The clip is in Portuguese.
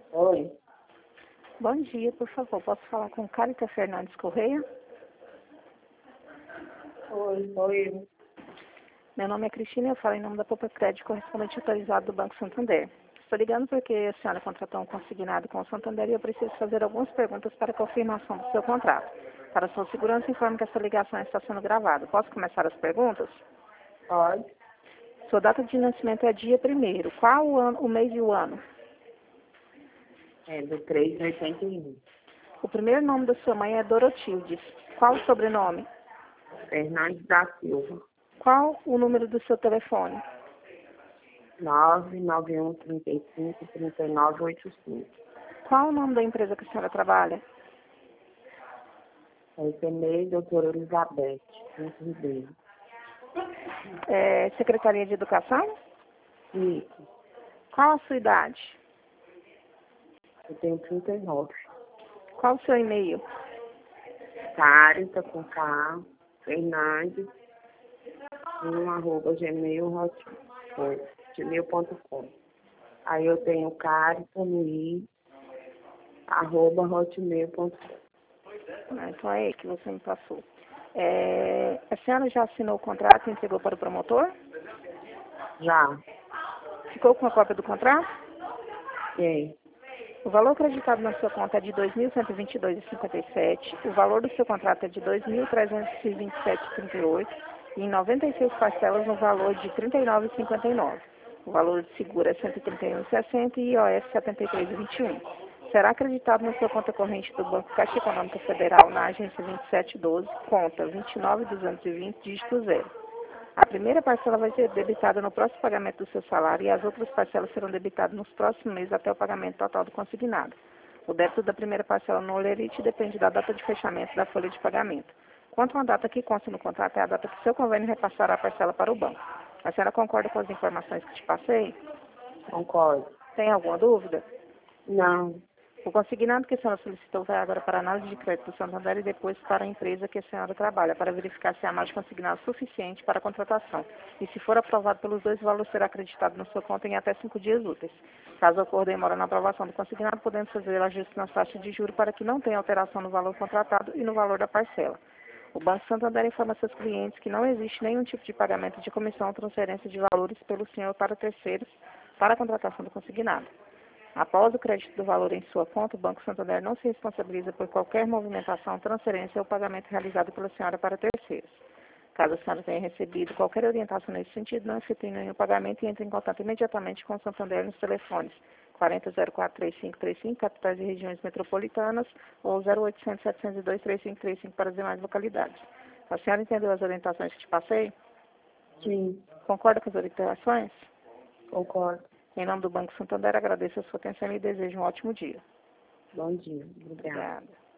Oi. Bom dia, por favor, posso falar com Cárita Fernandes Correia? Oi, sou eu. Meu nome é Cristina e eu falo em nome da Poupa Crédito, correspondente autorizado do Banco Santander. Estou ligando porque a senhora contratou um consignado com o Santander e eu preciso fazer algumas perguntas para confirmação do seu contrato. Para sua segurança, informe que essa ligação está sendo gravada. Posso começar as perguntas? Pode? Sua data de nascimento é dia 1º. Qual o ano, o mês e o ano? É do 381. O primeiro nome da sua mãe é Dorotildes. Qual o sobrenome? Fernandes da Silva. Qual o número do seu telefone? 991353985. Qual o nome da empresa que a senhora trabalha? Enfermeira doutora Elizabeth, Pinto Ribeiro. Secretaria de Educação? Isso. Qual a sua idade? Eu tenho 39. Qual o seu e-mail? Cárita com K, Fernandes, @gmail.com. Aí eu tenho Cárita no i, @hotmail.com. Então é aí que você me passou. A senhora já assinou o contrato e entregou para o promotor? Já. Ficou com a cópia do contrato? Tem. O valor acreditado na sua conta é de R$ 2.122,57. O valor do seu contrato é de R$ 2.327,38 e em 96 parcelas no valor de R$ 39,59. O valor de seguro é R$ 131,60 e IOF R$ 73,21. Será acreditado na sua conta corrente do Banco Caixa Econômica Federal na agência 2712, conta 29.220, dígito 0. A primeira parcela vai ser debitada no próximo pagamento do seu salário e as outras parcelas serão debitadas nos próximos meses até o pagamento total do consignado. O débito da primeira parcela no Olerite depende da data de fechamento da folha de pagamento. Quanto à data que consta no contrato, é a data que seu convênio repassará a parcela para o banco. A senhora concorda com as informações que te passei? Concordo. Tem alguma dúvida? Não. O consignado que a senhora solicitou vai agora para a análise de crédito do Santander e depois para a empresa que a senhora trabalha, para verificar se há mais consignado suficiente para a contratação. E se for aprovado pelos dois, o valor será acreditado na sua conta em até 5 dias úteis. Caso ocorra demora na aprovação do consignado, podemos fazer ajuste na taxa de juros para que não tenha alteração no valor contratado e no valor da parcela. O Banco Santander informa seus clientes que não existe nenhum tipo de pagamento de comissão ou transferência de valores pelo senhor para terceiros para a contratação do consignado. Após o crédito do valor em sua conta, o Banco Santander não se responsabiliza por qualquer movimentação, transferência ou pagamento realizado pela senhora para terceiros. Caso a senhora tenha recebido qualquer orientação nesse sentido, não efetue nenhum pagamento e entre em contato imediatamente com o Santander nos telefones 4004-3535, capitais e regiões metropolitanas, ou 0800-702-3535 para as demais localidades. A senhora entendeu as orientações que te passei? Sim. Concorda com as orientações? Concordo. Em nome do Banco Santander, agradeço a sua atenção e desejo um ótimo dia. Bom dia. Obrigada. Obrigada.